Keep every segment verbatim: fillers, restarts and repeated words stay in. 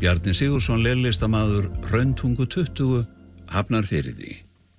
Bjarni Sigursson leirlistamaður Hrauntungu tuttugu Hafnarfirði.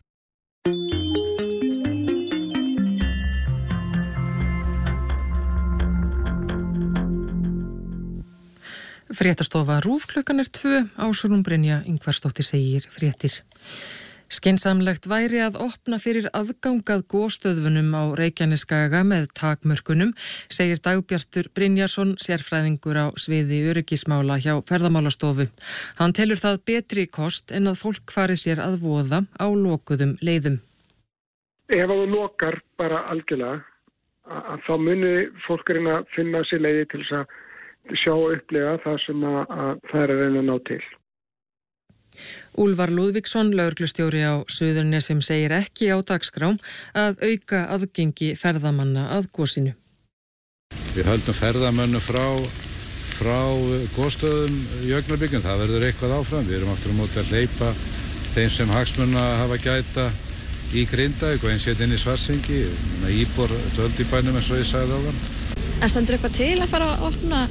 Fréttastofa RÚV klukkan er tvö, Ásrún Brynja Ingvarsdóttir segir fréttir. Skynsamlegt væri að opna fyrir aðgangað gósstöðvunum á Reykjanesskaga með takmörkunum, segir Dagbjartur Brynjarsson, sérfræðingur á sviði öryggismála hjá Ferðamálastofu. Hann telur það betri kost en að fólk fari sér að voða á lokuðum leiðum. Ef þú lokar bara algjörlega, að þá muni fólk reyna að finna sér leiði til þess að sjá og upplega það sem að, að það er að reyna að ná til. Úlfar Lúðvíksson, lögreglustjóri á Suðurnesjum, segir ekki á dagskrám að auka aðgengi ferðamanna að gosinu. Við höldum ferðamönnum frá, frá gosstöðum í Augnablikinu. Það verður eitthvað áfram. Við erum aftur á móti að hleypa þeim sem hagsmuna hafa gæta í Grindavík og eins hérna inn í Svartsengi. Íbúar dvöldu í bænum eins og ég sagði áðan. En stendur eitthvað til að fara að opna,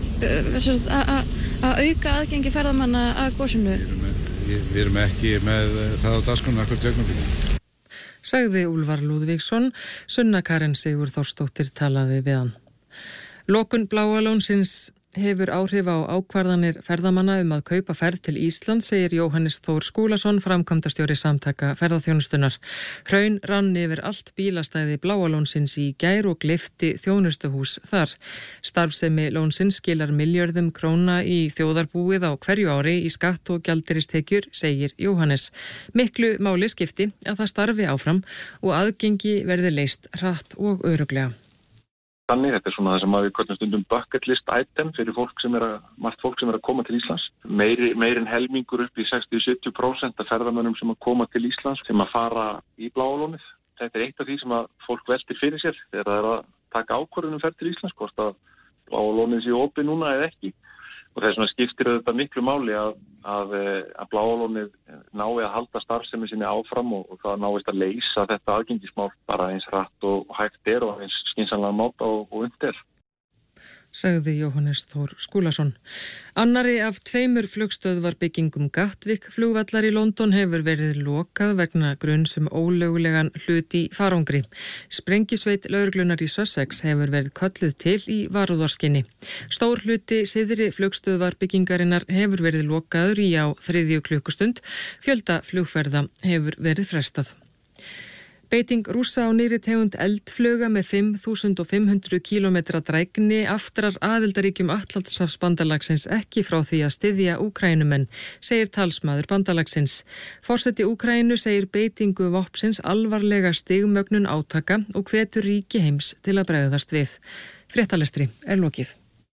að auka aðgengi ferðamanna að gosinu? Við erum ekki með það á dagskránni akkurat í Augnablikinu. Sagði Úlfar Lúðvíksson, Sunna Karen Sigur Þórsdóttir talaði við hann. Lokun Bláa lónsins hefur áhrif á ákvarðanir ferðamanna um að kaupa ferð til Ísland, segir Jóhannes Þór Skúlason, framkvæmdastjóri Samtaka ferðaþjónustunar. Hraun rann yfir allt bílastæði Bláa lónsins í gær og gleypti þjónustuhús þar. Starfsemi lónsins skilar milljörðum króna í þjóðarbúið á hverju ári í skatt og gjaldeyristekjur, segir Jóhannes. Miklu máli skipti að það starfi áfram og aðgengi verði leyst hratt og örugglega. Þannig, þetta er svona það sem við köllum stundum bucket list item fyrir fólk sem er að, margt fólk sem er að koma til Íslands. Meiri, meir en helmingur upp í sextíu til sjötíu prósent af ferðamönnum sem að koma til Íslands sem að fara í Bláa lónið. Þetta er eitt af því sem að fólk veltir fyrir sér þegar það er að taka ákvörðun um ferð til Íslands, hvort að Bláa lónið sé opið núna eða ekki. Og þess vegna skiptir þetta miklu máli að, að, að Bláa lónið nái að halda starfsemi sinni áfram og, og það náist að leysa þetta aðgengismál bara eins hratt og hægt er og eins skynsamlega máta og, og undir. Sagði Jóhannes Þór Skúlason. Annari af tveimur flugstöðvarbyggingum Gatwick flugvallar í London hefur verið lokað vegna gruns um ólögulegan hlut í farangri. Sprengisveit lögreglunar í Sussex hefur verið kölluð til í varúðarskyni. Stór hluti syðri flugstöðvarbyggingarinnar hefur verið lokaður í á þriðju klukkustund. Fjölda flugferða hefur verið frestað. Beiting Rússa á nýrri tegund eldfluga með fimm þúsund fimm hundruð kílómetra drægni aftrar aðildarríkjum Atlantshafsbandalagsins ekki frá því að styðja Úkraínumenn, segir talsmaður bandalagsins. Forseti Úkraínu segir beitingu vopnsins alvarlega stigmögnun átaka og hvetur ríki heims til að bregðast við. Fréttalestri er lokið.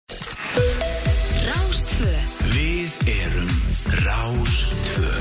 Rás tvö. Við erum Rás tvö.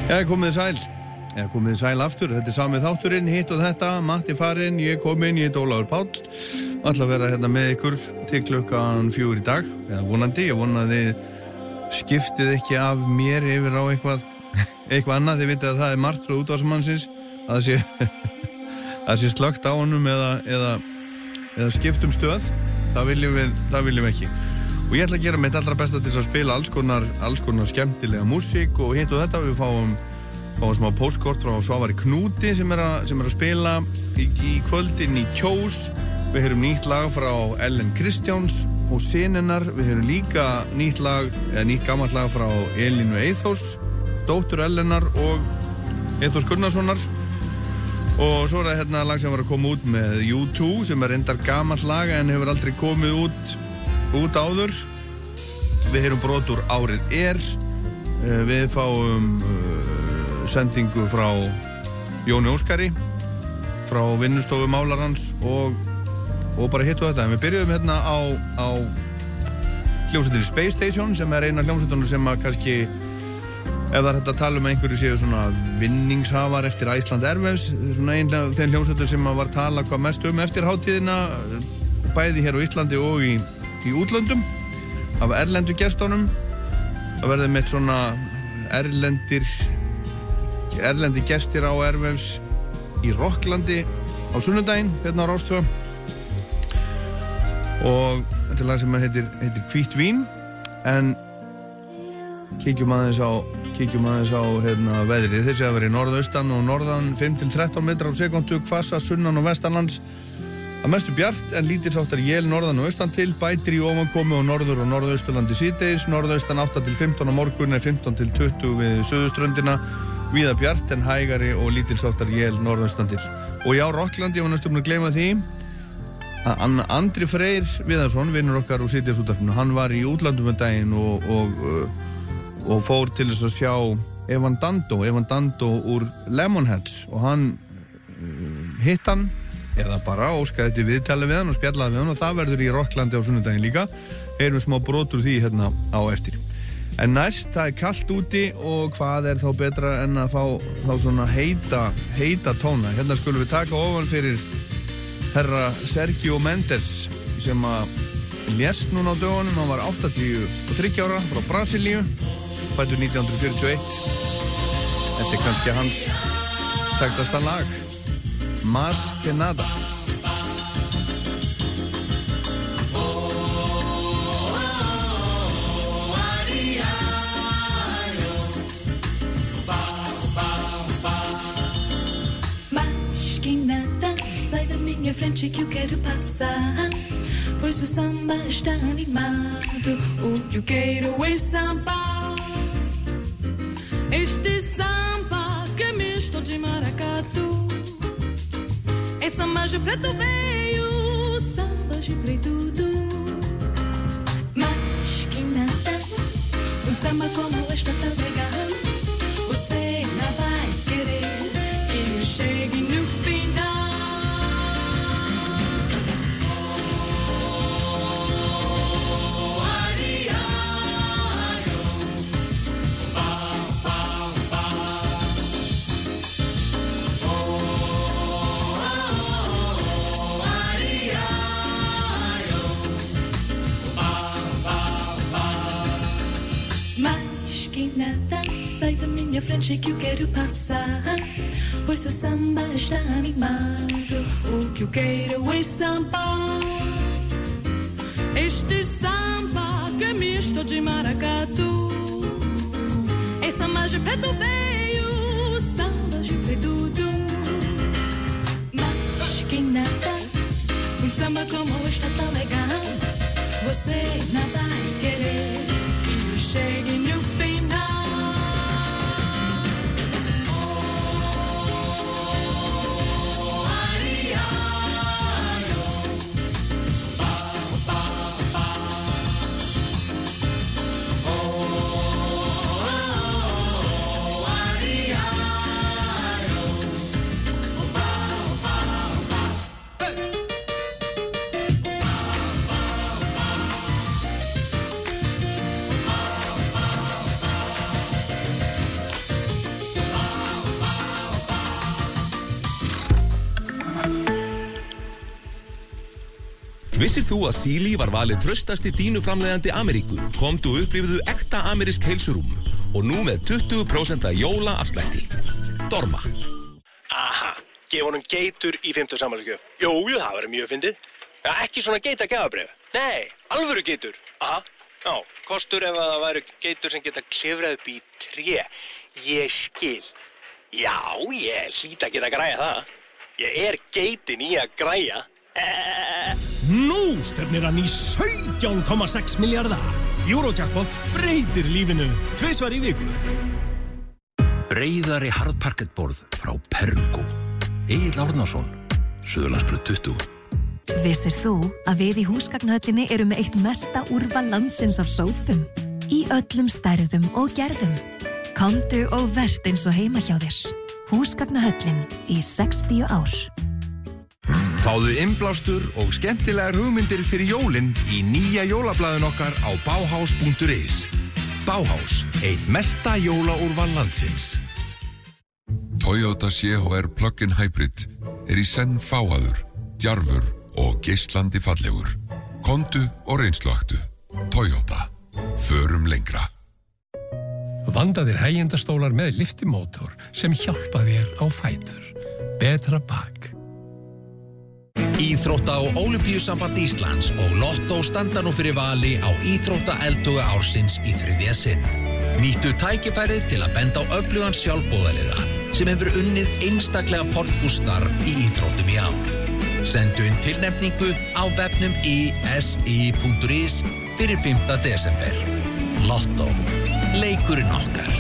Já, komið sæl. Já, komið sæl aftur. Þetta er sami þátturinn, hitt og þetta. Matti farinn, ég kom inn, ég heit Ólafur Páll. Ætla að vera hérna með ykkur til klukkan fjögur í dag. Eða vonandi, ég vona að þið skiptið ekki af mér yfir á eitthvað, eitthvað annað. Þið vitið að það er margt frá útvarpsmannsins að það sé, að sé slögt á honum eða, eða, eða skiptum stöð. Það viljum við, það viljum við ekki. Og ég ætla að gera mitt allra besta til að spila alls konar, alls konar skemmtilega músík og hitt og þetta. Við fáum, fáum smá postkort frá Svavari Knúti sem er að, sem er að spila í, í kvöldin í Kjós. Við heyrum nýtt lag frá Ellen Kristjáns og Sinennar. Við heyrum líka nýtt lag, eða nýtt gammalt lag frá Elínu Eyþórs, dóttur Ellenar og Eyþórs Gunnarssonar. Og svo er það hérna lag sem var að koma út með U two sem er reyndar gammalt lag en hefur aldrei komið út út áður. Við heyrum brot úr Árið er. Við fáum uh, sendingu frá Jóni Óskari frá vinnustofu málarans og, og bara hitt og þetta. En við byrjuðum hérna á, á hljómsveitinni Space Station sem er eina hljómsveitunum sem að kannski ef það er hægt að tala um einhverju séu svona vinningshafar eftir Iceland Airwaves, svona einlega þeim hljómsveitur sem að var tala hvað mest um eftir hátíðina bæði hér á Íslandi og í í útlöndum af erlendu gestunum. Það verður mitt svona erlendir erlendi gestir á Airwaves í Rokklandi á sunnudaginn hérna á Rás tvö og þetta er lag sem heitir, heitir Hvítt vín en kíkjum aðeins á kíkjum aðeins á hérna veðrið. Þeir séu að vera í norðaustan og norðan fimm til þrettán metrar á sekúndu, hvassa sunnan og vestanlands. Að mestu bjart en lítilsháttar él norðan og austan til, bætir í ofankomu og norður og norðausturlandi síðdegis, norðaustan átta til fimmtán á morgun en fimmtán til tuttugu við suðurströndina, víða bjart en hægari og lítilsháttar él norðaustan til. Og já, Rokklandi, ég var næstum að gleyma því að Andri Freyr Viðarsson, vinnur okkar úr Síðdegisútvarpinu, hann var í útlandum um daginn og, og, og fór til þess að sjá Evan Dando, Evan Dando úr Lemonheads og hann uh, hitt hann eða bara óskaði þetta viðtali við hann og spjallaði við hann og það verður í Rokklandi á sunnudaginn líka. Heyrum smá brotur því hérna á eftir. En næst, það er kalt úti og hvað er þá betra en að fá þá svona heita, heita tóna. Hérna skulum við taka ofan fyrir herra Sergio Mendes sem að lést núna á dögunum. Hann var áttatíu og þriggja ára frá Brasilíu, fæddur nítján hundruð fjörutíu og eitt. Þetta er kannski hans þekktasta lag. Más que nada. Mais que nada, sai da minha frente que eu quero passar, pois o samba está animado, o que eu quero é samba. Este samba que é misto de maracatu. Samba de preto veio, samba de preto tudo. Mais que nada, um samba como este tão legal. Você não vai querer que eu chegue no final. Oh, ari, ai, oh, pau, pau, pau. Nada, sai da minha frente que eu quero passar, pois o samba está animado, o que eu quero é samba. Este samba que é misto de maracatu, é samba de preto veio, samba de preto tudo. Mas que nada, um samba como este tão legal, você não vai querer que eu chegue no final. Vissir þú að Sealy var valið traustasti dýnuframleiðandi Ameríku? Komdu og upplifðu ekta amerísk heilsurúm og nú með tuttugu prósent jólaafslætti. Dorma. Aha, gef honum geitur í fimmtu afmælisgjöf. Jú, jú, það verður mjög fyndið. Ja, ekki svona geita gjafabréf. Nei, alvöru geitur. Aha, já, kostur ef að það væru geitur sem geta klifrað upp í tré. Ég skil. Já, ég hlýt að geta græja það. Ég er geitin í að græja. Nú stefnir hann í sautján komma sex milljarða. Eurojackpot breytir lífinu tvisvar í viku. Breiðari harðparkettborð frá Pergo. Egill Árnason, Suðurlandsbraut tuttugu. Vissir þú að við í Húsgagnahöllinni erum með eitt mesta úrval landsins af sófum? Í öllum stærðum og gerðum. Komdu og verð eins og heima hjá þér. Húsgagnahöllin í sextíu ár. Fáðu innblástur og skemmtilegar hugmyndir fyrir jólin í nýja jólablaðin okkar á bauhaus punktur is. Bauhaus, eitt mesta jólaúrval landsins. Toyota C H R Plug-in Hybrid er í senn fáaður, djarfur og geislandi fallegur. Komdu og reynsluaktu. Toyota. Förum lengra. Vandaðir hægjendastólar með lyftimótor sem hjálpa þér á fætur. Betra bak. Íþrótta og Ólympíusamband Íslands og Lotto standa nú fyrir vali á Íþrótta eldhuga ársins í þriðja sinn. Nýttu tækifærið til að benda á öflugan sjálfboðaliða sem hefur unnið einstaklega fornfús starf í íþróttum í ár. Sendu inn tilnefningu á vefnum i s i punktur is fyrir fimmta desember. Lotto. Leikurinn okkar.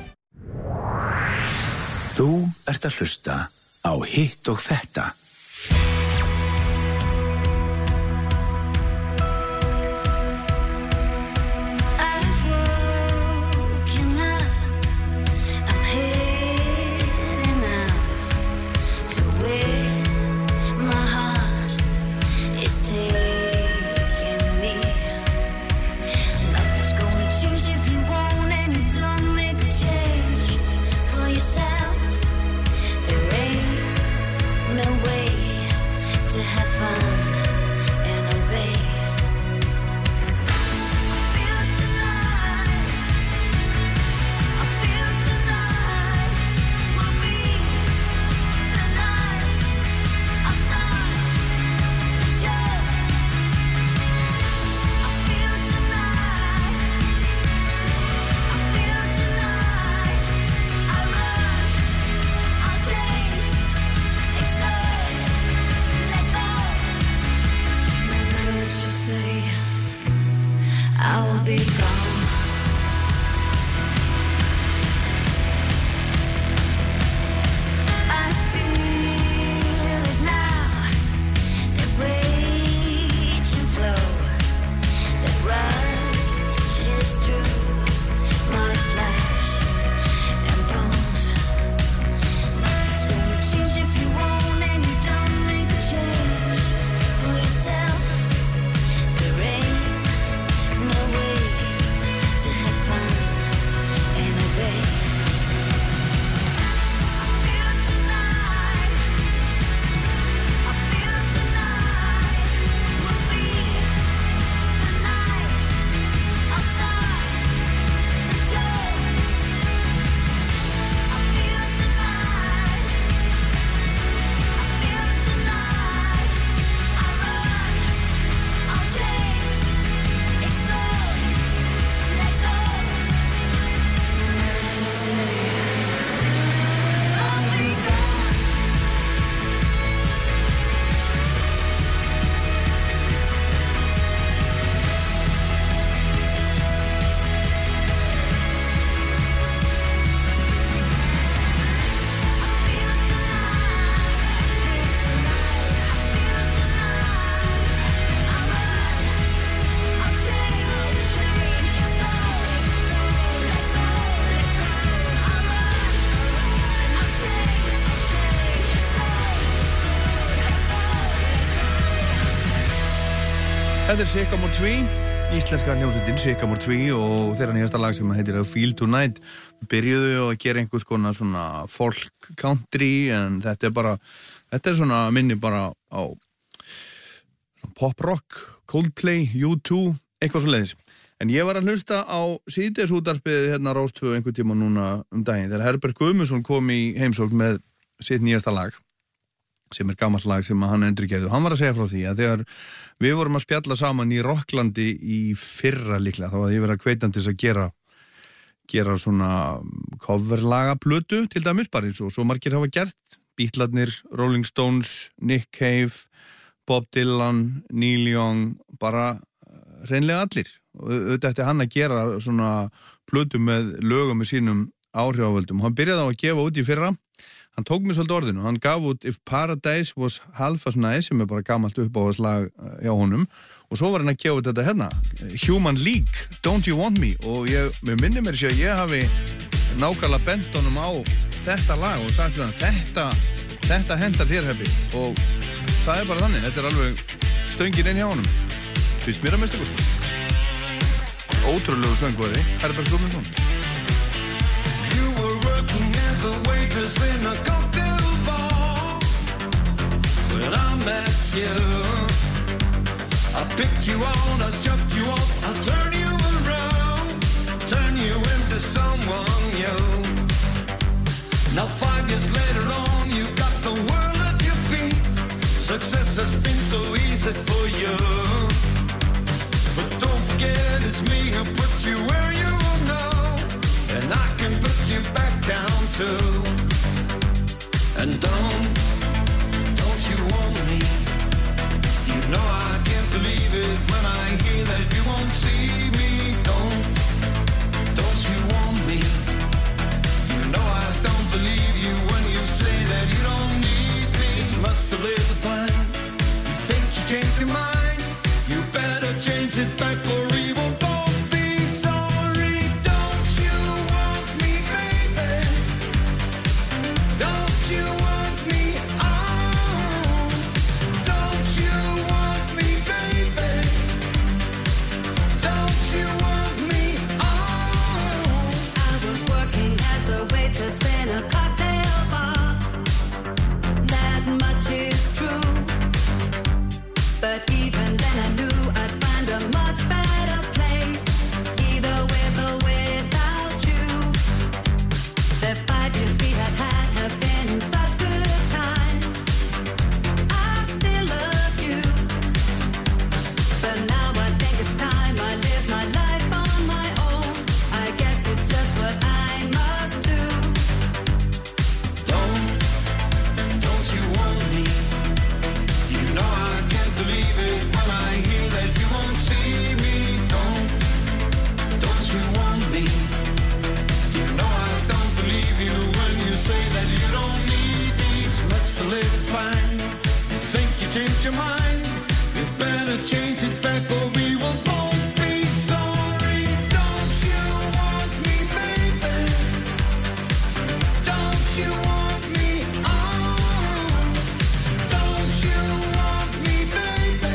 Þú ert að hlusta á Hitt og þetta. Þetta er Sycamore Tree, íslenska hljómsveitin Sycamore Tree og þeirra nýjasta lag sem heitir Feel Tonight. Byrjuðu að gera einhvers konar svona folk country en þetta er bara, þetta er svona minni bara á pop-rock, Coldplay, U two, eitthvað svo leiðis. En ég var að hlusta á síðdegisútvarpið hérna Rás tvö einhvern tíma núna um daginn þegar Herbert Guðmundsson kom í heimsókn með sitt nýjasta lag sem er gamalt lag sem hann endurgerði og hann var að segja frá því að þegar við vorum að spjalla saman í Rocklandi í fyrra líklega þá að ég verið að hvetjandi þess að gera gera svona coverlaga plötu til dæmis bara eins og svo margir hafa gert Beatlarnir, Rolling Stones, Nick Cave, Bob Dylan, Neil Young, bara hreinlega allir. Og auðvitað ætti hann að gera svona plötu með lögum með sínum áhrifavöldum. Hann byrjaði á að gefa út í fyrra. Hann tók mér svolítið orðinu. Hann gaf út If Paradise Was Half As Nice sem er bara gamalt uppáhaldslag hjá honum. Og svo var hann að gefa út þetta hérna. Human League, Don't You Want Me. Og ég, mér minnir mér sér að ég hafi nákvæmlega bent honum á þetta lag og sagt hann þetta, þetta hendar þér hefði. Og það er bara þannig. Þetta er alveg stöngin inn hjá honum. Fyrst mér að mista góð. Ótrúlegu söngvöði, Herbert Guðmundsson. You were working as a waitress in a cocktail bar when I met you. I picked you on, I struck you off, I turned you around, turn you into someone new. Now five years later on, you got the world at your feet. Success has been so easy for you. But don't forget it's me who put you where you are now. And I can put you back down too. And don't, don't you want me? You know I can't believe it when I hear that you won't see me. Don't, don't you want me? You know I don't believe you when you say that you don't need me. You must have lived a fine. You think you changed your mind? You better change it back or we will both be sorry. Don't you want me, baby? Don't you want me? Oh, don't you want me, baby? Don't you want me? Oh, I was working as a waitress in a cocktail bar. That much is true. But even then I knew I'd find a much better place, either with or without you. The five years we have had have been such good times. I still love you, but now I think it's time I live my life on my own. I guess it's just what I must do. Don't, don't you want me? You know I can't believe it when I hear that you won't see me. Don't, don't you want me? You know I don't believe you when you say that you don't need me. So let's live fine. You think you changed your mind? You better change it back or we will both be sorry. Don't you want me, baby? Don't you want me? Oh, don't you want me, baby?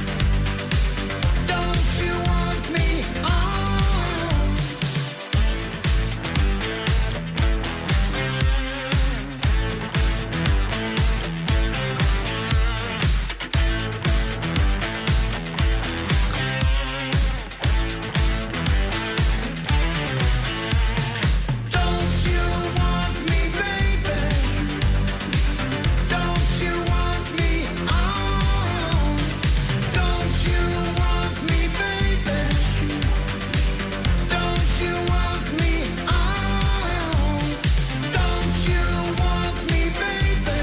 Don't you want me? Oh. Don't you want me, baby? Don't you want me? Oh, don't you want me, baby? Don't you want me? Oh, don't you want me, baby?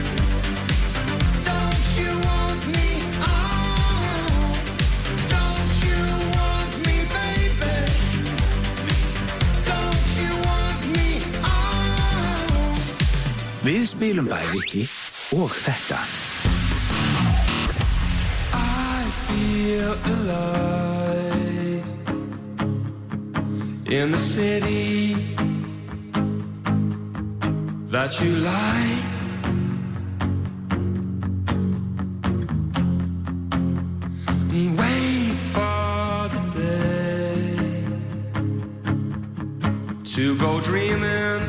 Don't you want me? Oh, don't you want me, baby? Don't you want me? Oh. Við spilum bæði hitt og þetta. I feel alive in the city that you like. And wait for the day to go dreaming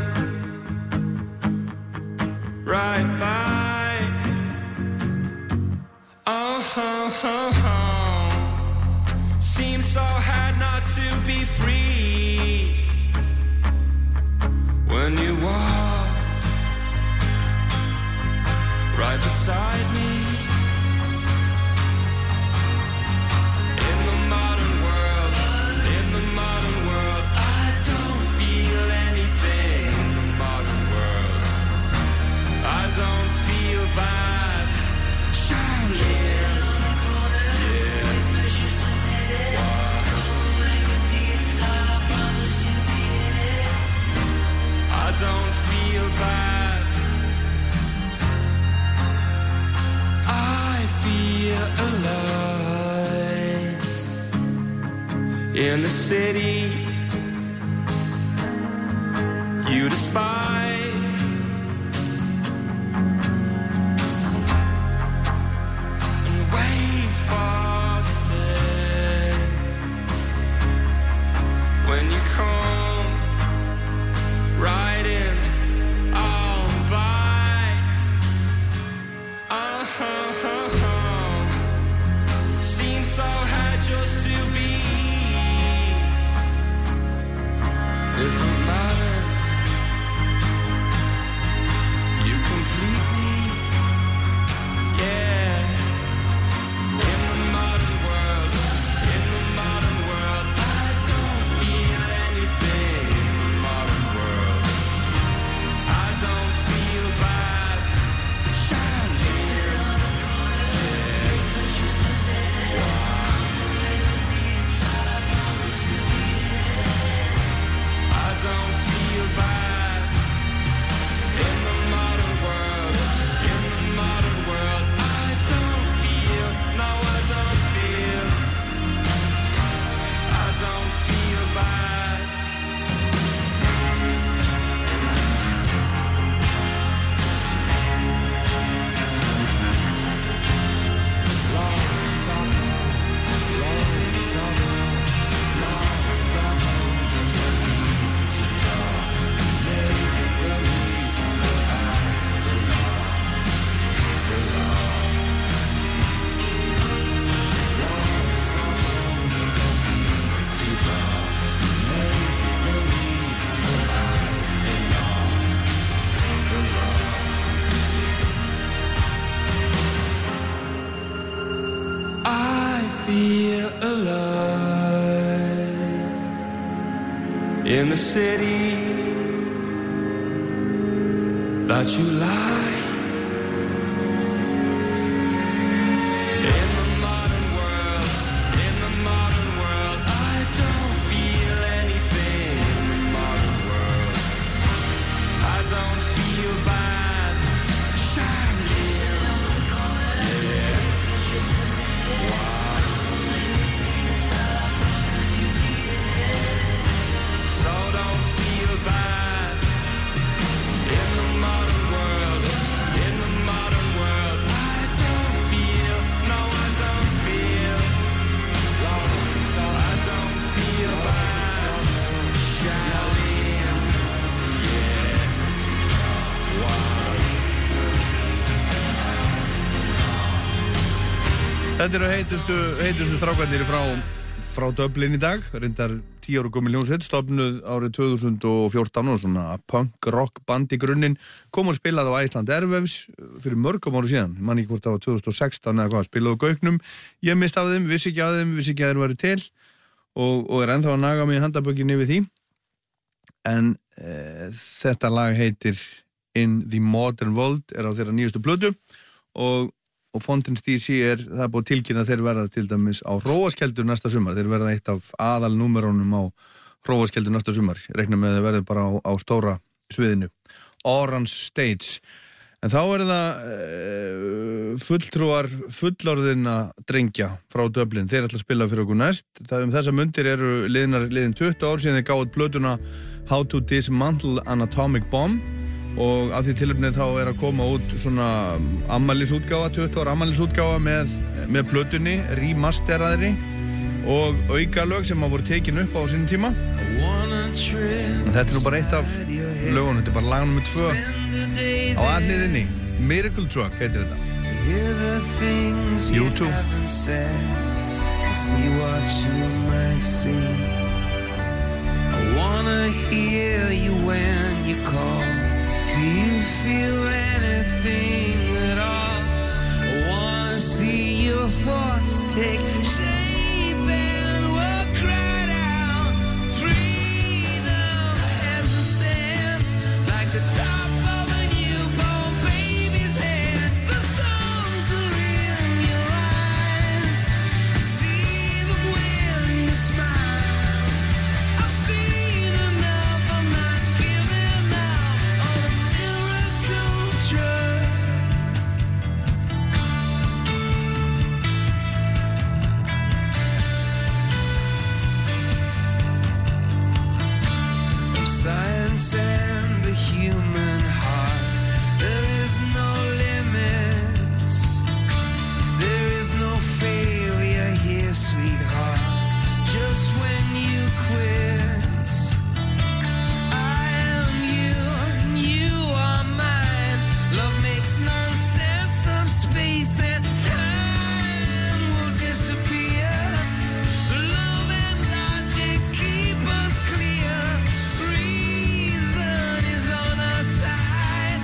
right by. Uh-huh. oh, oh, oh. Seems so hard not to be free when you walk right beside me. In the modern world, in the modern world, I don't feel anything. In the modern world, I don't feel bad. Charlie, yeah, I don't feel bad. I feel alive in the city you despise. And wait for the day when you come riding on by. Uh-huh, uh-huh. Seems so hard just to be. If it matters, you complete me. Yeah. In the modern world, in the modern world, I don't feel anything. In the modern world, I don't feel bad. Charlie, I don't feel bad. In the modern world, in the modern world, I don't feel, no, I don't feel, I don't feel bad. As long as I know, as long as I know, as long as I know, there's no feet to draw. Maybe the reason that I belong, belong. As long as I know, there's no feet to draw. Maybe the reason that I belong, belong. I feel alive in the city that you like. In the modern world, in the modern world, I don't feel anything. In the modern world, I don't feel bad. Charlie, yeah. So don't feel bad. In the modern world, in the modern world, I don't feel, no, I don't feel, I don't feel bad. Charlie, yeah. Þetta eru heitustu, heitustu strákarnir frá, frá Dublin í dag, reyndar tíu ára gömul hljómsveit, stofnuð árið tvö þúsund og fjórtán og svona punk rock band í grunninn, kom og spilaði á Iceland Airwaves fyrir mörgum ára síðan, ég man ekki hvort það var tvö þúsund og sextán eða hvað, spilaði á Gauknum, ég mist af þeim, vissi ekki af þeim, vissi ekki að þeir væru til og, og er ennþá að naga mig í handabökinni við því, en e, þetta lag heitir In the Modern World, er á þeirra nýjustu plötu og og Fontaine's D C er, það er búið tilkynna að þeir verða til dæmis á Hróarskeldu næsta sumar, þeir verða eitt af aðalnúmerónum á Hróarskeldu næsta sumar, ég reikna með að þeir verða bara á, á stóra sviðinu, Orange Stage, en þá er það e, fulltrúar fullorðinna drengja frá Dublin, þeir ætla að spila fyrir okkur næst, það um þessa mundir eru liðnar liðin tuttugu ár síðan þeir gáðu plötuna How to Dismantle an Atomic Bomb og af því tilefnið þá er að koma út svona ammælisútgáfa, tuttugu ára ammælisútgáfa með, með plötunni, remasteraðri og aukalög sem hafa voru tekin upp á sínum tíma. En þetta er nú bara eitt af lögunum, þetta er bara lag nummer tvö á aðliðinni, Miracle Truck heitir þetta. things you haven't said and see what you might see. I wanna hear you when you call. Do you feel anything at all? I wanna see your thoughts take shape and walk right out. Freedom has a scent like the top of a newborn baby's head. The songs are in your eyes. I see them when you smile. I've seen enough, I'm not giving up on a miracle drug. Of science and the human heart, there is no limits. There is no failure here, sweetheart. Just when you quit, I am you, and you are mine. Love makes no sense of space and time will disappear. Love and logic keep us clear. Reason is on our side.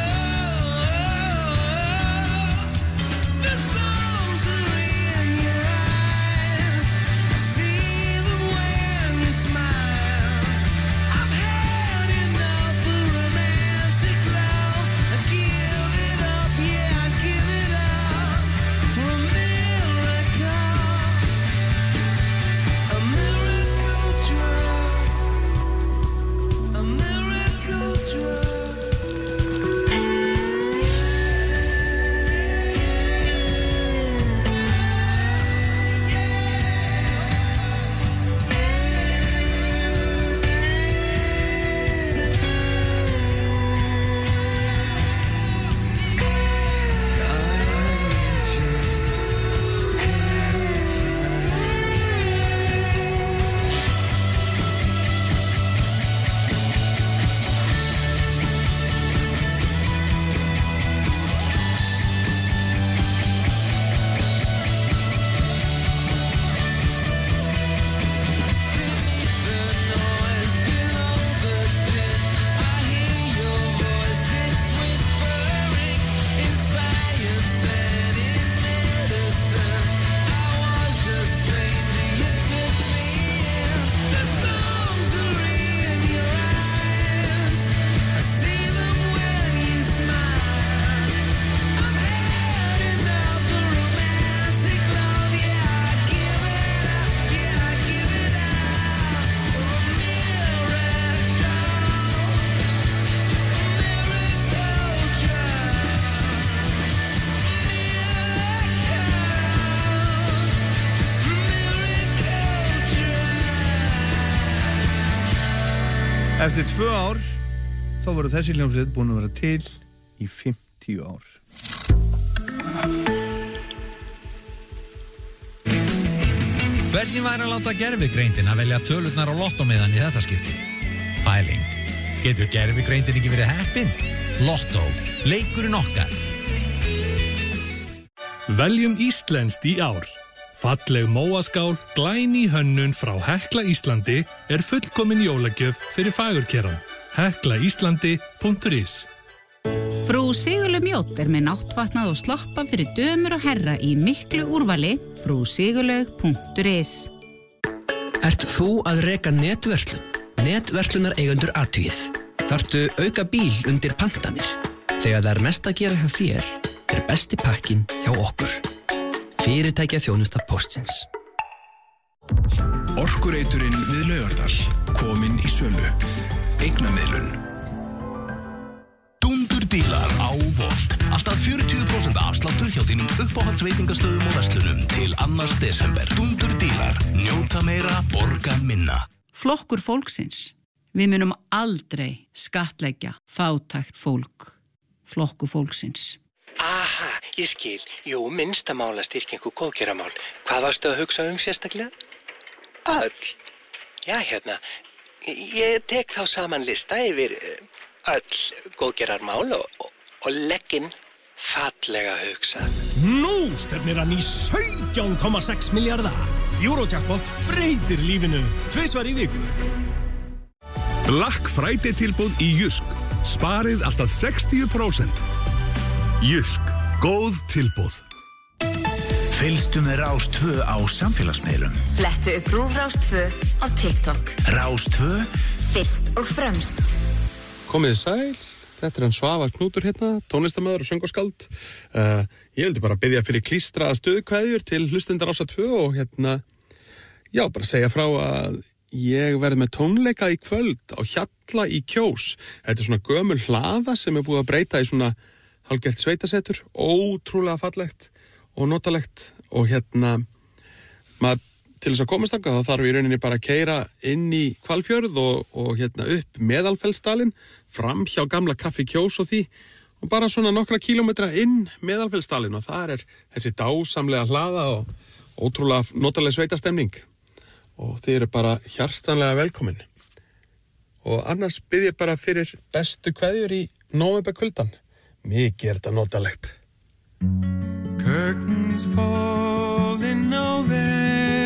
Love, the songs are in your eyes. I see them when you smile. I've had enough of romantic love. I give it up, yeah, I give it up for a miracle, a miracle drug, a miracle drug. Eftir tvö ár þá verður þessi hljómsveit búin að vera til í fimmtíu ár. Hvernig væri að láta gervigreindin að velja tölurnar á lottómiðan í þetta skipti? Pæling. Getur gervigreindin ekki verið heppin? Lottó. Leikurinn okkar. Veljum íslenskt í ár. Falleg móaskál, glæný hönnun frá Hekla Íslandi er fullkomin jólagjöf fyrir fagurkeran. hekla íslandi punktur is. Frú Sigurlaug Mjódd er með náttfatnað og sloppa fyrir dömur og herra í miklu úrvali. frú sigurlaug punktur is. Ert þú að reka netverslun? Netverslunar eigendur athugið. Þarftu auka bíl undir pantanir? Þegar það er mest að gera hjá þér, er besti pakkin hjá okkur. Fyrirtækja þjónusta Póstsins. Orkureiturinn við Laugardal, kominn í sölu. Eignamiðlun. Dúndurdílar á Volt. Alltaf fjörutíu prósent afsláttur hjá þínum uppáhaldsveitingastöðum og verslunum til annars desember. Dúndurdílar. Njóta meira, borga minna. Flokkur fólksins. Við munum aldrei skattleggja fátækt fólk. Flokkur fólksins. Aha, ég skil. Jú, minnstamála styrkingu góðgeramál. Hvað varstu að hugsa um sérstaklega? Öll. Já, hérna. Ég tek þá saman lista yfir öll góðgerarmál og, og, og legg inn Fallega hugsað. Nú stefnir hann í sautján komma sex milljarða. Eurojackpot breytir lífinu tvisvar í viku. Black Friday tilboð í Jysk. Sparið alltaf sextíu prósent. Jysk. Góð tilboð. Fylgstu með Rás tvö á samfélagsmiðlum. Flettu upp RÚV Rás tvö á TikTok. Rás tvö. Fyrst og fremst. Komið sæl. Þetta er hann Svavar Knútur hérna, tónlistarmaður og söngaskald. Uh, ég vildi bara biðja fyrir klístraða stöðkveðjur til hlustendar Rásar tvö og hérna, já, bara segja frá að ég verð með tónleika í kvöld á Hjalla í Kjós. Þetta er svona gömul hlaða sem er búið að breyta í svona hálfgert sveitasetur, ótrúlega fallegt og notalegt og hérna, maður til þess að komast þangað þá þarf í rauninni bara að keyra inn í Hvalfjörð og, og hérna upp Meðalfellsdalinn, fram hjá gamla Kaffi Kjós og því og bara svona nokkra kílómetra inn Meðalfellsdalinn og þar er þessi dásamlega hlaða og ótrúlega notaleg sveitastemning og þið eru bara hjartanlega velkomin. Og annars bið ég bara fyrir bestu kveðjur í nóvemberkuldan. Mikið er þetta notalegt. Curtains fall in November,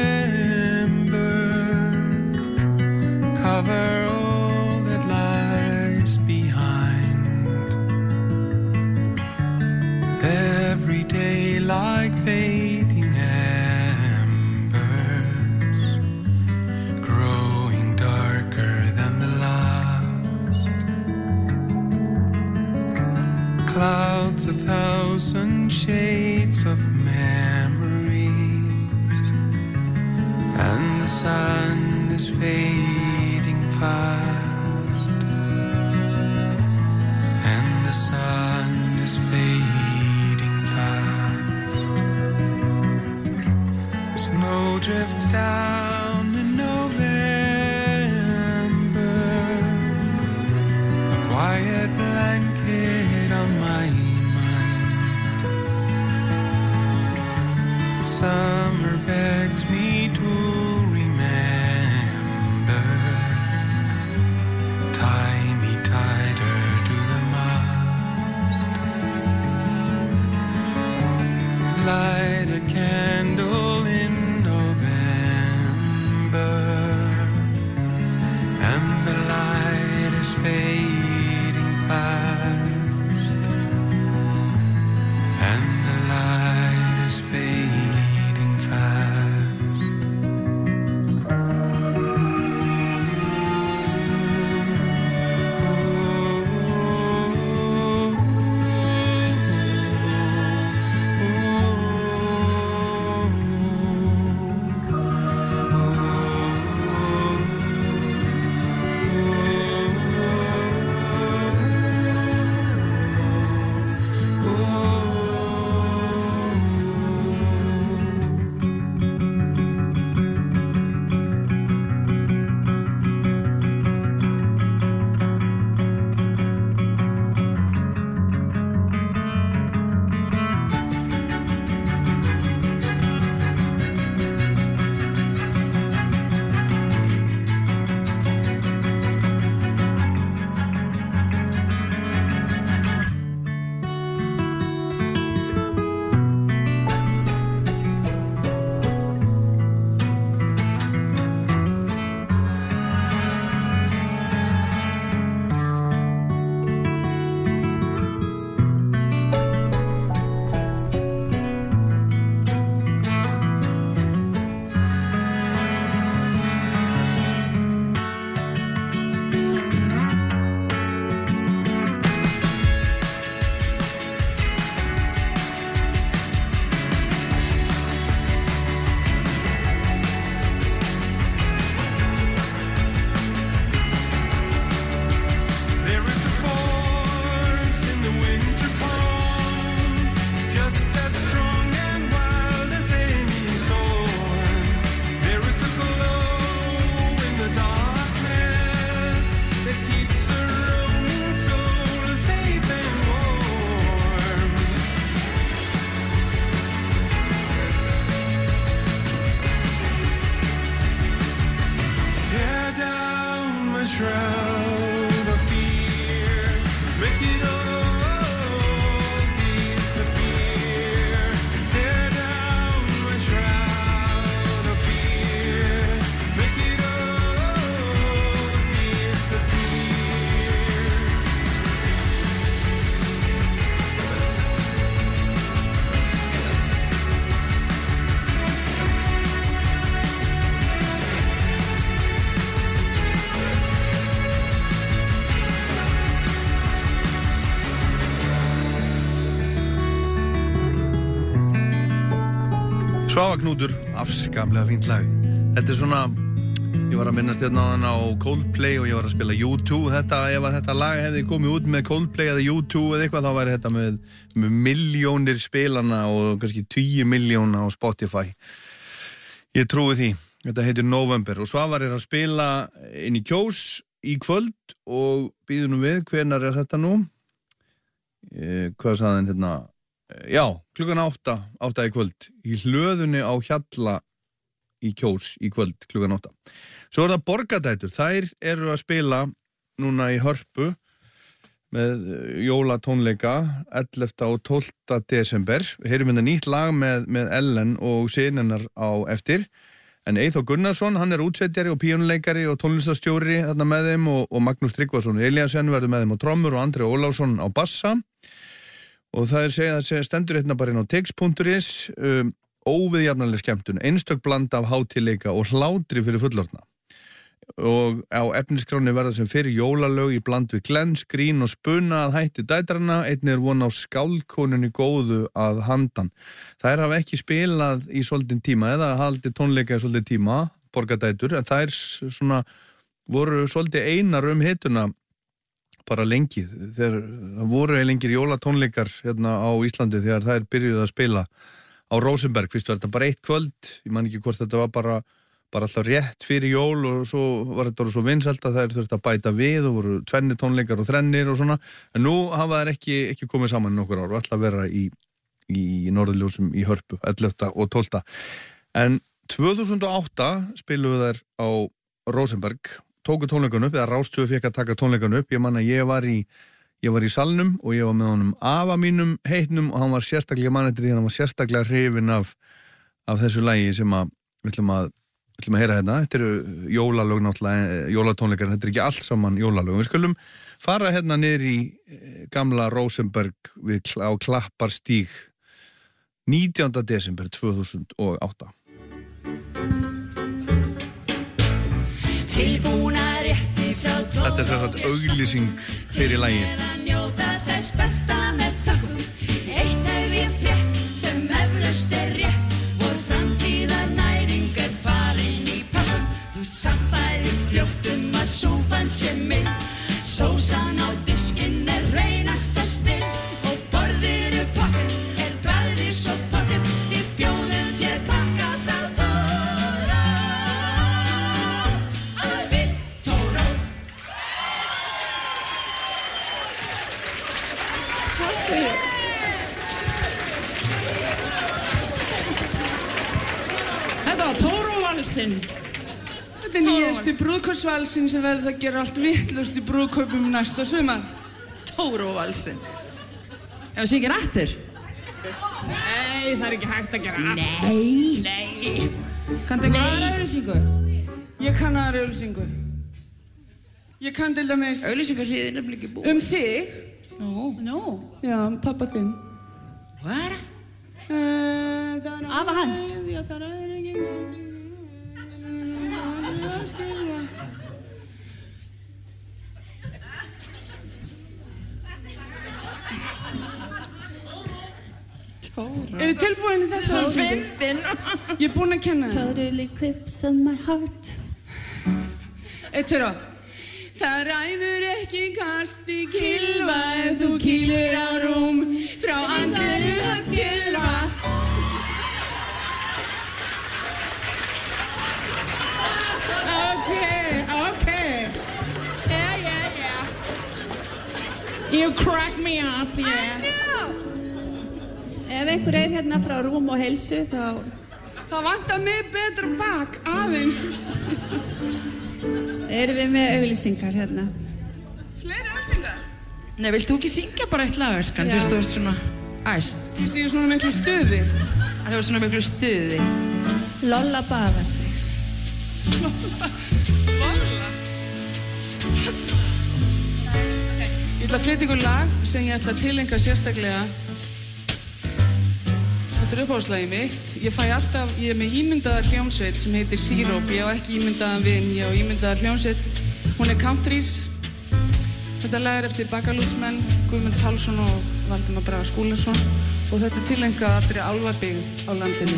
cover all that lies behind. Every day like fading embers, growing darker than the last. Clouds a thousand shades of memories, and the sun is fading fast, and the sun is fading fast. Snow drifts down in November, a quiet blanket on my summer begs me to remember. Tie me tighter to the mast. Light a candle in November, and the light is fading fast, and the light is fading. Svava Knútur, afskaplega fínt lag. Þetta er svona, ég var að minnast hérna á hann á Coldplay og ég var að spila U two. Þetta, ef að þetta lag hefði komið út með Coldplay eða U two eða eitthvað, þá væri þetta með, með miljónir spilana og kannski tíu miljóna á Spotify. Ég trúi því. Þetta heitir November og Svavar er að spila inn í Kjós í kvöld og býður nú við, hvenær er þetta nú? Eh, hvað sagði hann hérna? Já, klukkan átta, átta í kvöld í hlöðunni á Hjalla í Kjós í kvöld klukkan átta. Svo er það Borgadætur, þær eru að spila núna í Hörpu með jólatónleika ellefta og tólfta desember. Við heyrum hérna nýtt lag með, með Ellen og sinennar á eftir. En Eyþór Gunnarsson, hann er útsetjari og píónuleikari og tónlistastjóri þarna með þeim og, og Magnús Tryggvason Elíasen verður með þeim á trommur og Andri Ólafsson á bassa. Og það er segið að stendur hérna bara inn á tix punktur is um, óviðjafnarleg skemmtun, einstök blanda af hátíðleika og hlátri fyrir fullorðna. Og á efniskráni verða sem fyrir jólalög í bland við glens, grín og spuna að hætti dætrana, einnig er von á skáldkonunni góðu að handan. Þær hafa ekki spilað í svolítinn tíma eða haldið tónleika í svolítinn tíma, Borgadætur, en þær svona voru svolítið einar um hituna bara lengi. Þeir, það voru lengir jólatónleikar hérna á Íslandi þegar þær byrjuðu að spila á Rosenberg. Fyrst var þetta bara eitt kvöld, ég man ekki hvort þetta var bara bara alltaf rétt fyrir jól og svo var þetta svo vinsælt að þær þurfti að bæta við og voru tvenni tónleikar og þrennir og svona, en nú hafa þær ekki, ekki komið saman í nokkur ár og ætla að vera í, í Norðurljósum í Hörpu ellefta og tólfta. En tvö þúsund og átta spiluðu þær á Rosenberg, tóku tónleikan upp, eða Rás tvö fékk að taka tónleikan upp. Ég man að ég var í ég var í salnum og ég var með honum afa mínum heitnum og hann var sérstaklega mann eftir því hann var sérstaklega hrifinn af, af þessu lagi sem að við ætlum að Við ætlum að heyra hérna, þetta eru jólalög náttúrulega, jólatónleikar, þetta er ekki allt saman jólalög. Við skulum fara hérna niður í gamla Rosenberg við, á Klapparstíg nítjánda desember tvö þúsund og átta. Þetta er sem sagt auglýsing fyrir lagið. Þess besta með þökkum, eitt hef ég frétt sem eflaust er rétt, vor framtíðar næring er farin í pakkum. Þú samfærist fljóttum að súpan sé minn, sósan á diskinn er reynasta snill og borðinu pakkum er bragðið svo potið, við bjóðum þér pakka frá Tóró, alveg vild Tóró. Þetta var Tóró-valsinn. Þetta er nýjastu brúðkaupsvalsinn sem verður að gera allt vitlaust í brúðkaupum næsta sumar. Tóró-valsinn. Ef það sé ekki rættur? Nei, það er ekki hægt að gera aftur. Nei. Nei. Kanntu ekki aðra auglýsingu? Ég kann aðra auglýsingu. Ég kann til dæmis... Auglýsingarsíðin er nefnilega ekki búin. Um þig? Nú. Nú? Já, pappa þinn. Hvað? Uh, Afa hans? Já, það er ekki... Er þið tilbúin í þess að... Svo fyndin. Ég er búin að kenna það. Totally clips of my heart. Eitt sér á. Það ræður ekki kasti kylfa ef þú kýlir á rúm frá andinu að kylfa. Okay, okay. Yeah, yeah, yeah. You crack me up, yeah. I know. Ef einhver er hérna frá Rúm og Heilsu, þá... Það vantar mig betra bak, aðeins. Erum við með auglýsingar hérna? Fleiri auglýsingar? Nei, vilt þú ekki syngja bara eitt lag, Öskan? Fyrst þú ert svona æst. Fyrst ég er svona miklu stuði. Að þú ert svona miklu stuði. Lolla baðar sig. Lolla? Lolla? Ég ætla að flytja ykkur lag sem ég ætla að tilengja sérstaklega. Þetta er uppáhaldslagið mitt. Ég fæ alltaf, ég er með ímyndaða hljómsveit sem heitir Síróp. Ég á ekki ímyndaðan vin, ég á ímyndaða hljómsveit. Hún er Countries. Þetta lag er eftir Bakalútsmenn, Guðmund Pálsson og Valdimar Braga Skúlason. og þetta er tilengað allri álfabyggð á landinu.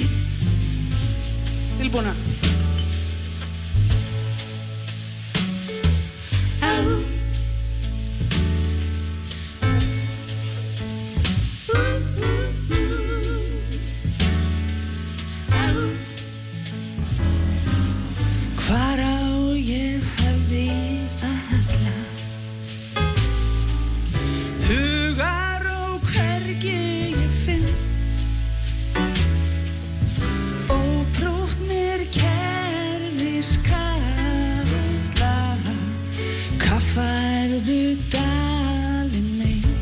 Tilbúna. Hvar á ég hefði að halla hugar og hvergi ég finn ótrútnir kerfiskalla kaffærðu dalinn minn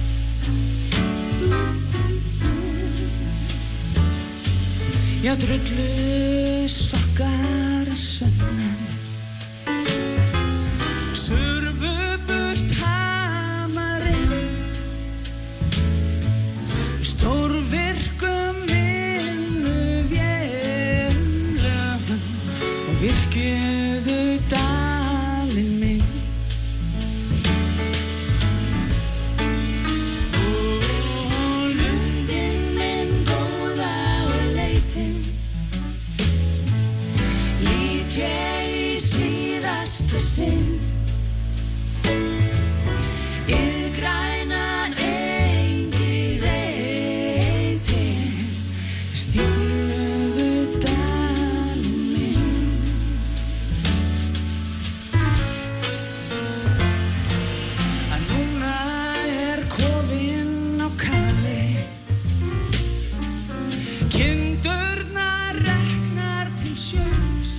já drullu sokkar að sönnum surfu burt hamarinn stórvirkum vinnuvélum og virkjuðu dalinn minn og lundinn minn góða og leitin lít ég í síðasta sinn iðgræna engi reitin stífluðu dalinn minn að núna er kofinn á kafi kindurnar reknar til sjóns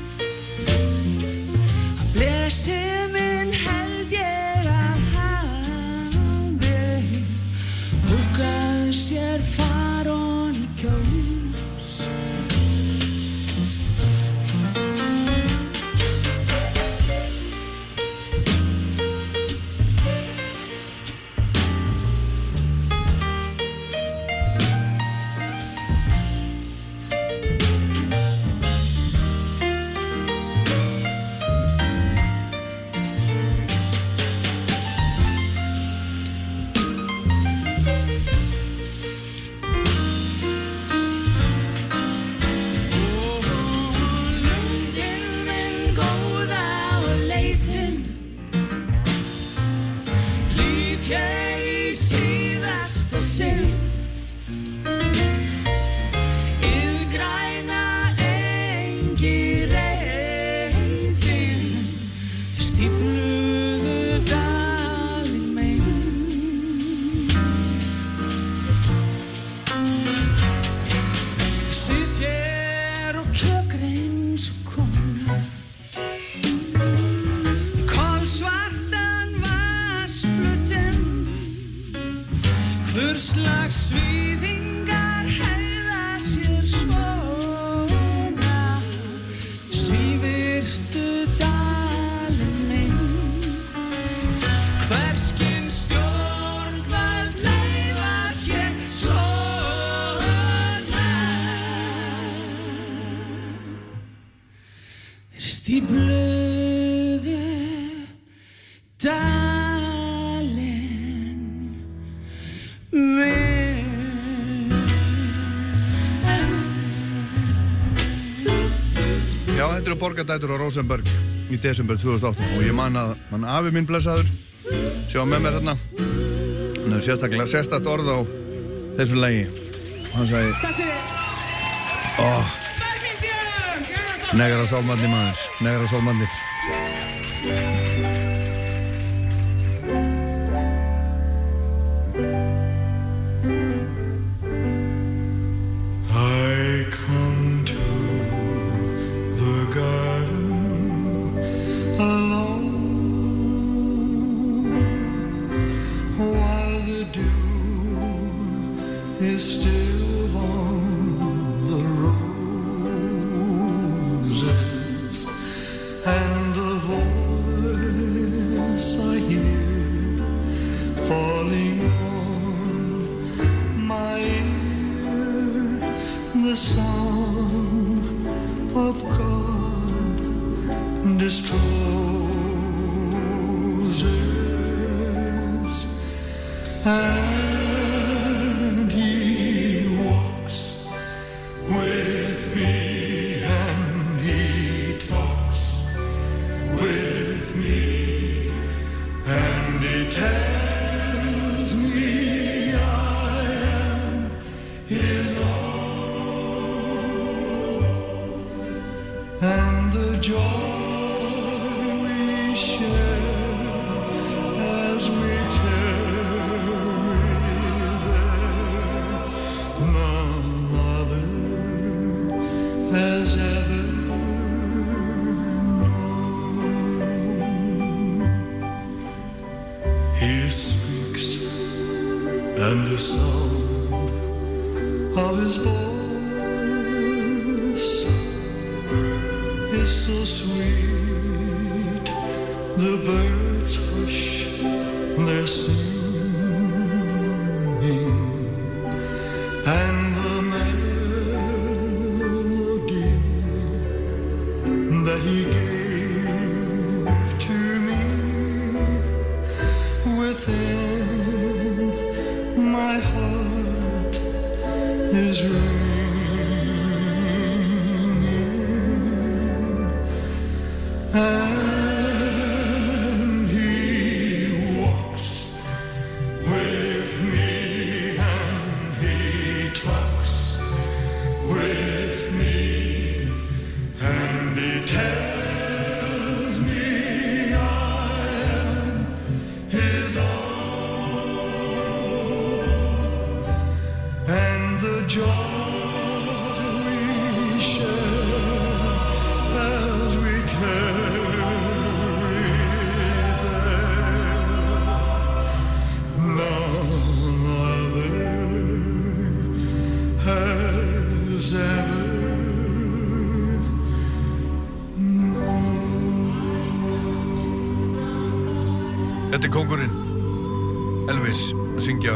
að blesi minn held ég að hafi húkað sér farón í kjós lundinn minn góða og leitin lít ég í síðasta sinn iðgræna engi reitin stífluðu dalinn minn sitt hér og kjögreins og kona kolsvartan vatnsflötinn hvurslags svífingar hegða sér svona svívirtu dalinn minn hverskins stjórnvald leyfa sér svona þeir stífluðu dalinn minn Já, þetta eru borgardætur á Rosenberg í desember tvö þúsund og átta og ég man að hann afi minn blessaður sjá með mér hérna hann hefur sérstaklega sérstakt orð á þessu lagi og hann sagði Takk fyrir. oh, negra sálmannir maður negra sálmannir I come to the garden alone while the dew is still on the roses and the voice I hear falling on my ear, the song of God discloses, and joy we share as we tarry there, none other has ever known. He speaks, and the sound of his voice is so sweet. The birds hush their singing, and the melody that he gave to me within my heart is ringing, and he walks with me, and he talks with me, and he tells me I am his own, and the joy we share as we tarry there, none other has ever Þetta er kóngurinn Elvis að syngja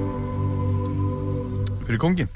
fyrir kónginn.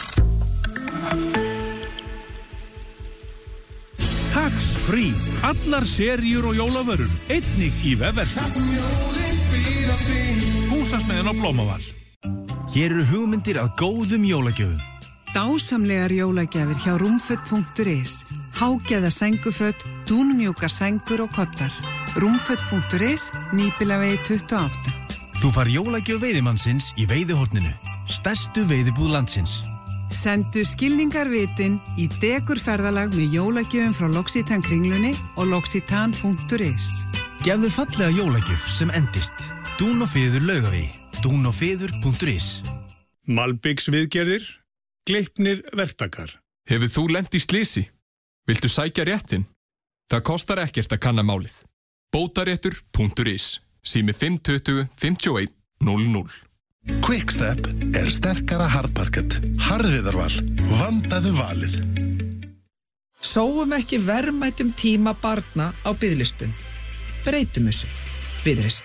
Tax Free. Allar seríur og jólavörur. Einnig í vefverslun. Húsasmiðjan á Blómavall. Hér eru hugmyndir að góðum jólagjöfum. Dásamlegar jólagjafir hjá rúmföt punktur is. Hágæða sænguföt, dúnmjúkar sængur og kottar. rúmföt punktur is, Nýbýlavegi tuttugu og átta. Þú far jólagjöf veiðimannsins í veiðihorninu. Stærstu veiðibúð landsins. Sendu skilningarvitin í dekurferðalag með jólagjöfum frá L'Occitane kringlunni og L'Occitane punktur is. Gefðu fallega jólagjöf sem endist. Dún og fiður Laugavegi. dún og fiður punktur is. Malbiks viðgerðir. Gleipnir verktakar. Hefur þú lent í slysi? Viltu sækja réttin? Það kostar ekkert að kanna málið. Bótaréttur punktur is. Sími fimm tuttugu fimmtíu og eitt núll núll. Quickstep er sterkara hardparkett. Harðviðarval. Vandaðu valið. Sóum ekki verðmætum tíma barna á biðlistum. Breytum þessu. Biðrist.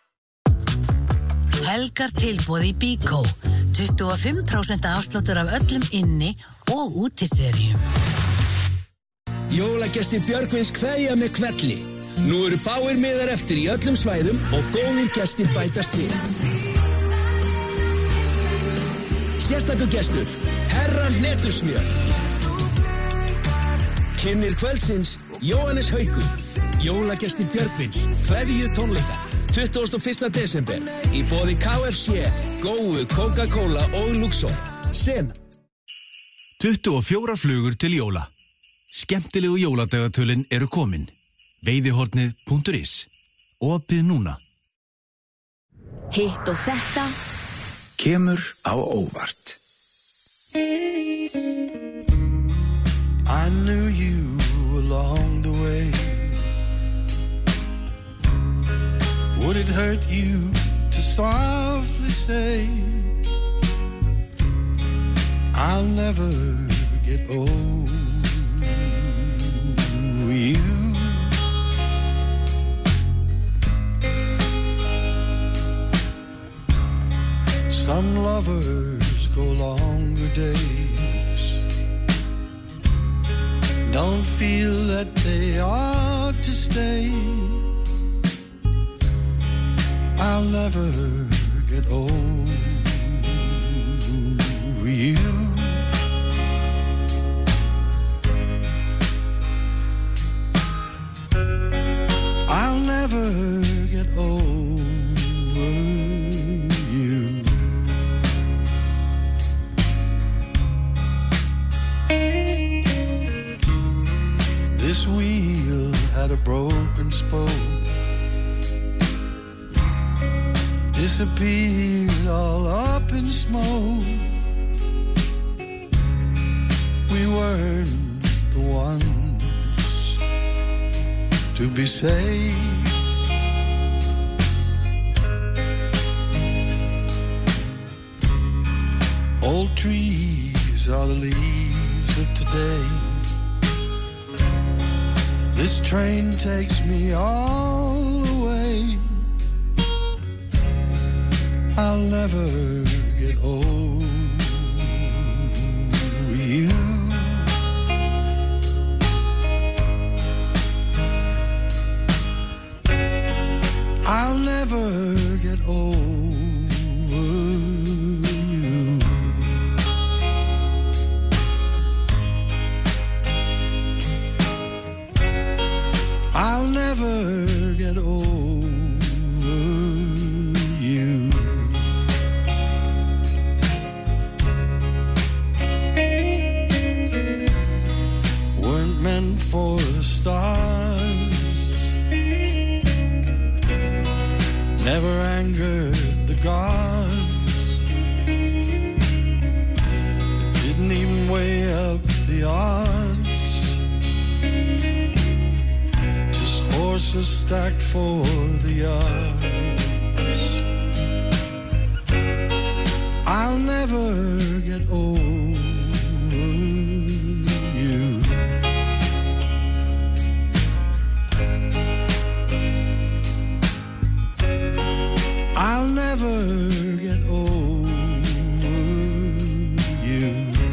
Helgar tilboð í Bíkó. tuttugu og fimm prósent afsláttur af öllum inni og útiserjum. Jólagestir Björgvins kveðja með kvelli. Nú eru fáir miðar eftir í öllum svæðum og góðir gestir bætast við. Sérstakur gestur, herra Hnetusmjör. Kynnir kvöldsins, Jóhannes Haukur. Jólagestir Björgvins, kveðju tónleikar. tuttugasta og fyrsta desember í boði K F C, Góu, Coca-Cola og Luxor. Sem tuttugu og fjórar flugur til jóla. Skemmtilegu jóladagatölin eru komin. veiðihornið punktur is. Opið núna. Hitt og þetta kemur á óvart. I knew you along the way. Would it hurt you to softly say I'll never get over you? Some lovers go longer days, don't feel that they ought to stay. I'll never get over you. I'll never get over you. This week a broken spoke, disappeared all up in smoke. We weren't the ones to be saved. Old trees are the leaves of today. This train takes me all the way. I'll never get over you. I'll never get over you. I'll never get over you. Weren't meant for the stars, never angered the gods, didn't even weigh up the odds, just horses stacked for the yards. I'll never get over you. I'll never get over you.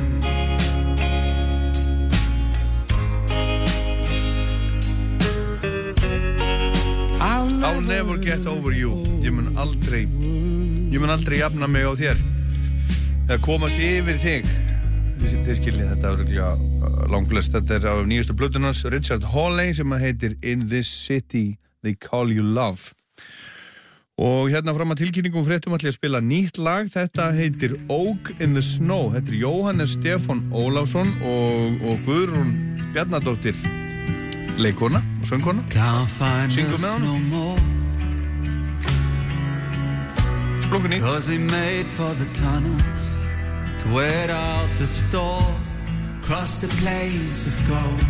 I'll I'll never get over you. Ég mun aldrei Ég mun aldrei jafna mig á þér eða komast yfir þig. Þið þið skiljið þetta örugglega langflest. Þetta er af nýjustu plötunans Richard Hawley sem heitir In This City They Call You Love. Og hérna fram að tilkynningum fréttum ætla ég að spila nýtt lag. Þetta heitir Oak in the Snow. Þetta er Jóhannes Stefán Ólafsson og, og Guðrún Bjarnadóttir leikona og söngkona. Syngur með hann. Splunkunni. Cause we made for the tunnels to wait out the storm, cross the plains of gold,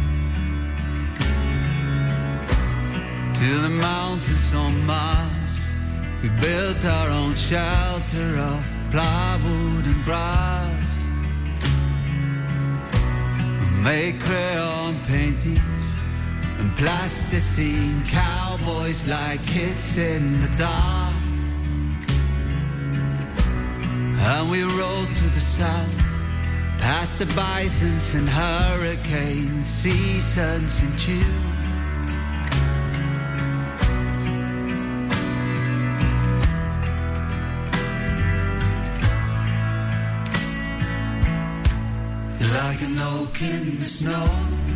to the mountains on Mars. We built our own shelter of plywood and grass. We made crayon paintings and plasticine cowboys like kids in the dark. And we rode to the south, past the bisons and hurricane seasons in June. Like an oak in the snow,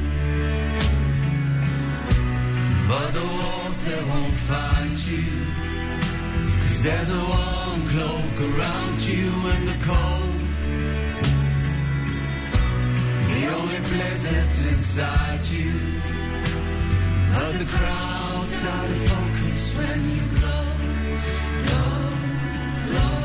but the wolves, they won't find you, 'cause there's a warm cloak around you in the cold. The only place that's inside you, but the crowd's out of focus when you glow, glow, glow.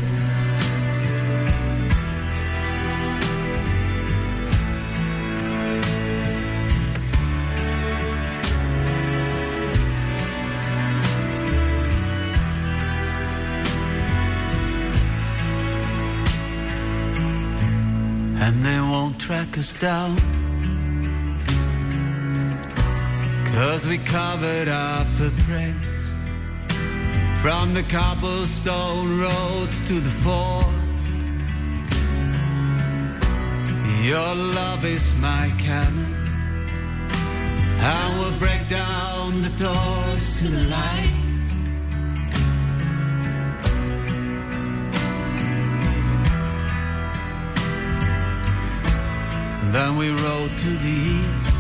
And they won't track us down, 'cause we covered our footprints from the cobblestone roads to the ford. Your love is my cannon, and we'll break down the doors to the light. Then we rode to the east.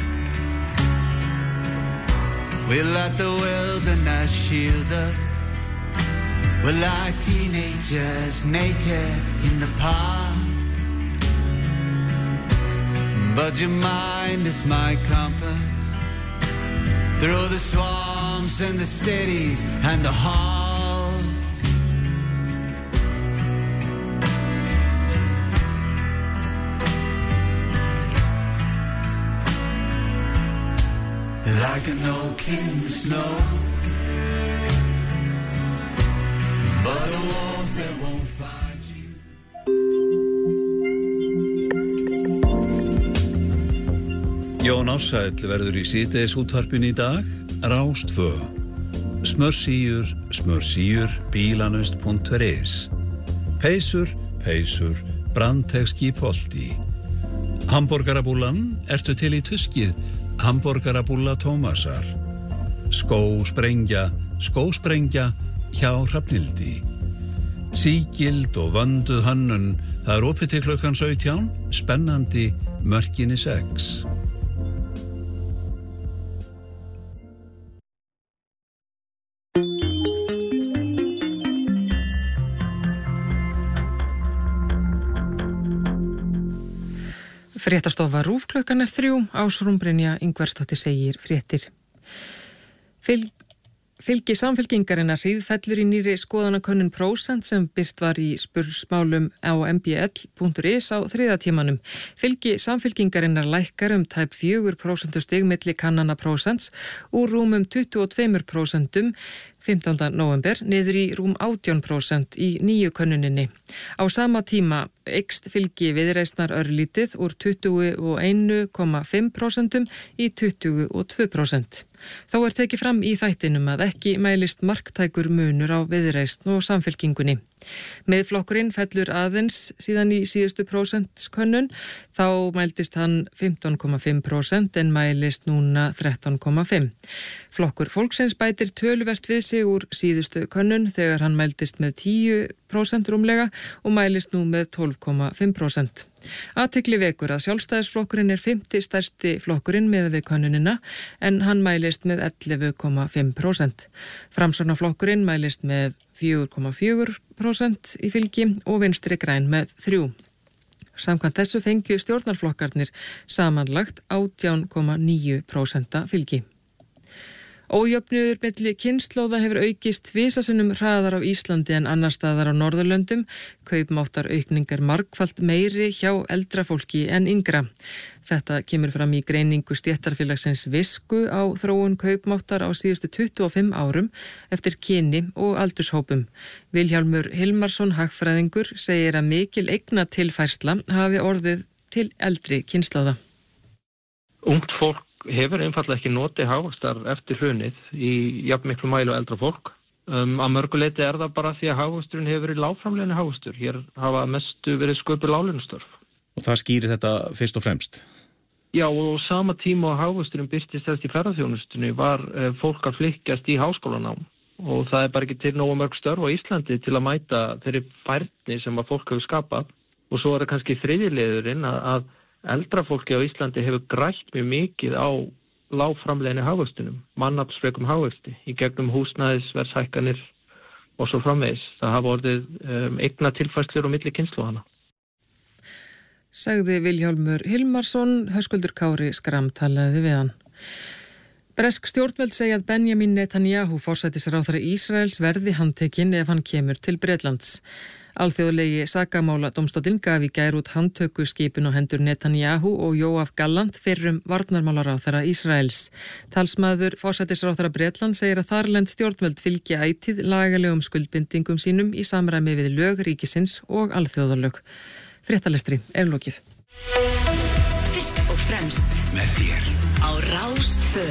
We let the wilderness shield us. We're like teenagers naked in the park. But your mind is my compass, through the swamps and the cities and the hall. Like an oak in the snow, but a wolf that won't find you. Jón Ársæll verður í síðdegis útvarpinu í dag, Rás tvö. Smörsíur, smörsíur, bílanust.is. Peysur, peysur, brandtegski polti. Hamborgarabúlan, ertu til í tuskið? Hamborgarabúlla Tómasar. Skósprengja, skósprengja hjá Hrafnildi. Sígild og vönduð hönnun, það er opið til klukkan sautján, spennandi mörkinni sex. Fréttastofa RÚV klukkan er þrjú, Ásrún Brynja Ingvarsdóttir segir fréttir. Fylg, fylgi samfylkingarinnar hríðfellur í nýri skoðanakönnun Prósent sem birt var í spursmálum á m b l punktur is á þriðja tímanum. Fylgi samfylkingarinnar lækkar um tæp fjögur prósentustig milli kannana Prósents úr rúmum tuttugu og tvö prósent fimmtánda nóvember niður í rúm átján prósent í nýju könnuninni. Á sama tíma eykst fylgi Viðreisnar örlítið úr tuttugu og einn komma fimm prósent í tuttugu og tvö prósent. Þó er tekið fram í þættinum að ekki mælist marktækur munur á Viðreisn og samfylkingunni. Miðflokkurinn fellur aðeins síðan í síðustu prósentskönnun, þá mældist hann fimmtán komma fimm prósent en mælist núna þrettán komma fimm. Flokkur fólksins bætir töluvert við sig úr síðustu könnun þegar hann mældist með tíu prósent rúmlega og mælist nú með tólf komma fimm prósent. Athygli vekur að Sjálfstæðisflokkurinn er fimmti stærsti flokkurinn með við könnunina en hann mælist með ellefu komma fimm prósent. Framsóknarflokkurinn mælist með fjögur komma fjögur prósent í fylgi og Vinstri græn með þrjú. Samkvæmt þessu fengju stjórnarflokkarnir samanlagt átján komma níu prósent fylgi. Ójöfnuður milli kynslóða hefur aukist tvisasinnum hraðar á Íslandi en annar staðar á Norðurlöndum. Kaupmáttar aukningar margfalt meiri hjá eldra fólki en yngra. Þetta kemur fram í greiningu stéttarfélagsins Visku á þróun kaupmáttar á síðustu tuttugu og fimm árum eftir kyni og aldurshópum. Vilhjálmur Hilmarsson hagfræðingur segir að mikil eignatilfærsla hafi orðið til eldri kynslóða. Ungt fólk hefur einfallega ekki notið hagvöxtar eftir hrunið í jafnmiklu mæli og eldra fólk. Um, að mörguleiti er það bara því að hagvöxturinn hefur verið lágframleiðandi hagvöxtur. Hér hafa mestu verið sköpuð láglaunastörf. Og það skýrir þetta fyrst og fremst? Já, og sama tíma á hagvöxturinn birtist þess í ferðaþjónustunni var uh, fólk að flykkjast í háskólanám og það er bara ekki til nógu mörg störf á Íslandi til að mæta þeirri færni sem að fólk hefur skapað. Og svo er það kannski þriðjileiðurinn að, að eldra fólki á Íslandi hefur grætt mjög mikið á lágframleiðandi hagvöxtunum, mannaflsfrekum hagvöxti í gegnum húsnæðisverðshækkanir og svo framvegis. Það hafa orðið um, eignatilfærslur á milli kynslóðanna. Sagði Vilhjálmur Hilmarsson, Höskuldur Kári Skram talaði við hann. Bresk stjórnvöld segja að Benjamin Netanyahu, forsætisráðherra Ísraels, verði handtekinn ef hann kemur til Bretlands. Alþjóðlegi sakamála dómstóllinn gaf í gær út handtökuskipun á hendur Netanyahu og Yoav Gallant fyrrum varnarmálaráðherra Ísraels. Talsmaður forsætisráðherra Bretland segir að þarlend stjórnvöld fylgi ætíð lagalegum skuldbindingum sínum í samræmi við lög ríkisins og alþjóðalög. Fréttalestri er lokið. Fyrst og fremst með þér á Rás tvö.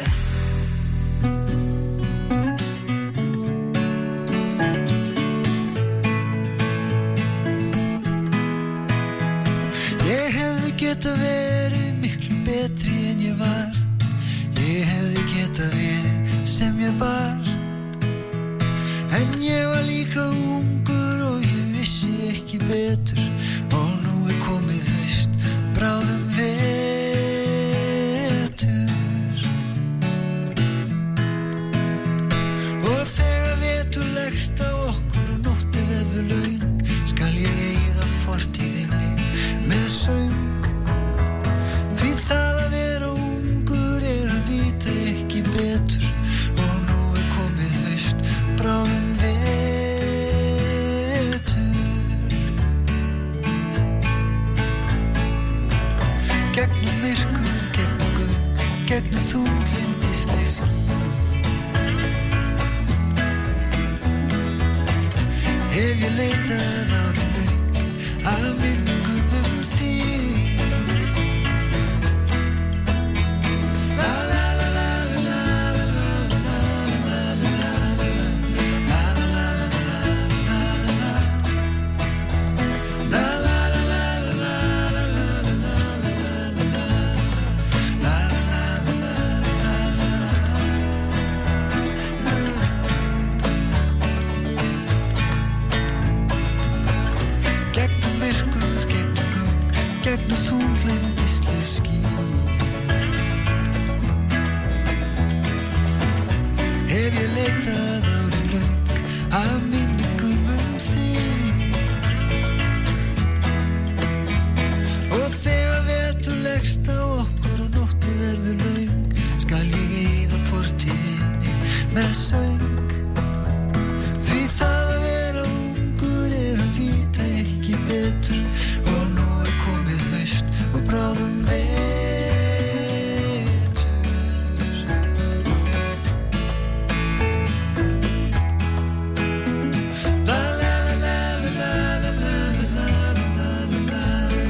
Ég hefði geta verið miklu betri en ég var. Ég hefði geta verið sem ég bar. En ég var líka ungur og ég vissi ekki betur. Og nú er komið haust, bráðum vetur. Og þegar vetur leggst á okkur og nótti veður löng, skal ég eyða fortíðinni með söng. Því það að vera ungur er að vita ekki betur. gegnum þunglindisleg ský. Hef ég leitað árin löng af minningum um þig. La la la la la la la la la la la la la gegnum þunglindisleg ský. Hef ég leitað árin löng af minningum um þig. Og þegar vetur leggst á okkur og nótti verður löng, skal ég eyða fortíðinni með söng. Því það að vera ungur er að vita ekki betur, og nú er komið haust og bráðum vetur. La la la la la la la la la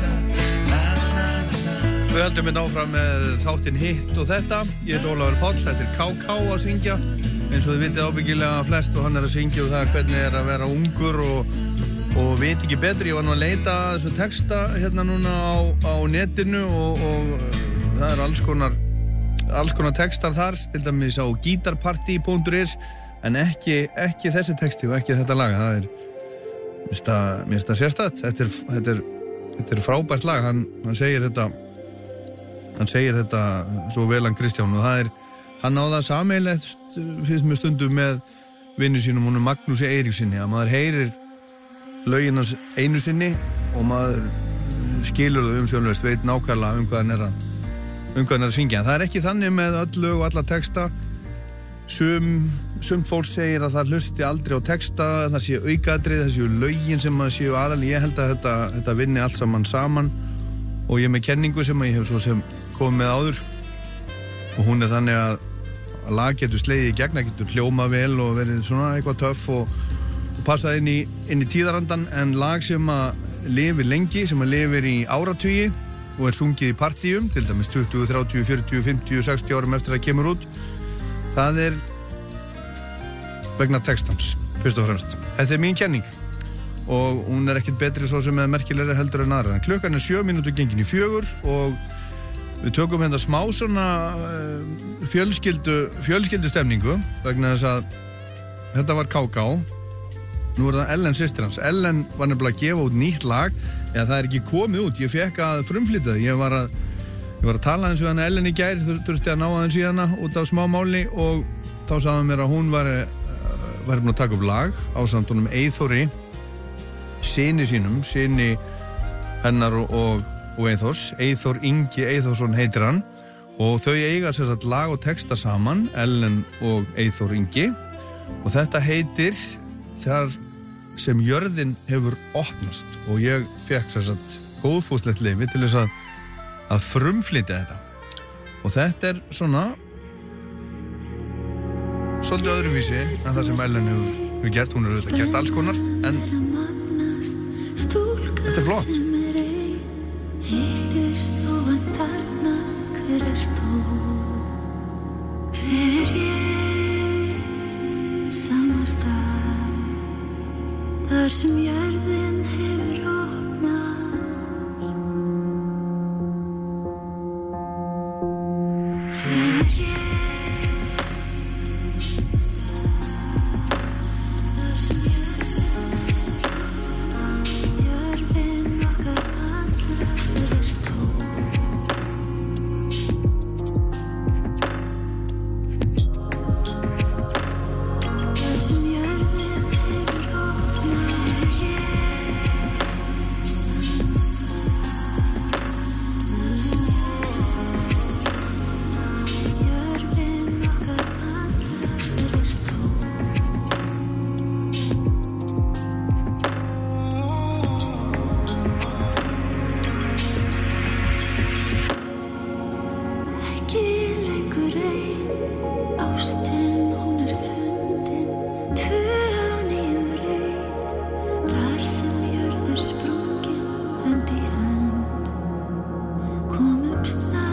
la. Við höldum við áfram með þáttinn Hitt og þetta. Ég heit Ólafur Páll, þetta er K K að syngja. Eins og þið vitið ábyggilega flest og hann er að syngja og það hvernig er að vera ungur og og veit ekki betur. Ég var nú að leita að þessu texta hérna núna á, á netinu og, og það er alls konar alls konar textar þar, til dæmis á guitarparty punktur is, en ekki, ekki þessi texti og ekki þetta lag. Það er mér finnst það sérstætt. Þetta er, þetta er, þetta er frábært lag. Hann, hann segir þetta hann segir þetta svo vel hann Kristján, og það er hann á það sameiginlegt finnst mér stundum með vinnu sínum, hún er Magnúsi Eiríksinni, að maður heyrir lögin hans einu sinni og maður skilur það umsjónlaust, veit nákvæmlega um hvað hann er að um hvað hann er að syngja. Það er ekki þannig með öll lög og alla texta. Sum, sumt fólk segir að það hlusti aldrei á texta, það séu aukaðrið, það séu lögin sem að séu aðal. Ég held að þetta, þetta vinni allt saman saman, og ég er með kenningu sem ég hef svo sem komið með áður, og hún er þannig að, að lag getur slegið í gegn, getur hljóma vel og verið svona eitthvað töff og passað inn í, inn í tíðarandan, en lag sem að lifir lengi, sem að lifir í áratugi og er sungið í partíum, til dæmis tuttugu, þrjátíu, fjörutíu, fimmtíu, sextíu árum eftir að kemur út, það er vegna textans, fyrst og fremst. Þetta er mín kenning og hún er ekkert betri svo sem er merkilegri heldur en aðra. En klukkan er sjö mínútur gengin í fjögur og við tökum hérna smá svona fjölskyldu, fjölskyldustemningu vegna þess að þetta var K K. Nú er það Ellen systir hans. Ellen var nefnilega að gefa út nýtt lag, eða það er ekki komið út. Ég fekk að frumflytja það. Ég var að, ég var að tala eins við hana Ellen í gær, þurfti að ná aðeins í hana út af smá máli, og þá sagði mér að hún var, var búin að taka upp lag ásamt honum Eyþóri, syni sínum, syni hennar og, og, og Eyþórs. Eyþór Ingi Eyþórsson heitir hann, og þau eiga sér satt lag og texta saman, Ellen og Eyþór Ingi, og þetta heitir Þar sem jörðin hefur opnast, og ég fekk sér satt góðfúslegt leyfi til þess að, að frumflytja þetta, og þetta er svona svolítið öðruvísi en það sem Ellen hefur, hefur gert. Hún er auðvitað gert alls konar, en þetta er flott. Hittist og vantarna, hver er stór? Hver er ég? Sama stað þar sem jörðin hefur opnast. Hver er ég? Þar sem jörðin, jörðin okkar lost now.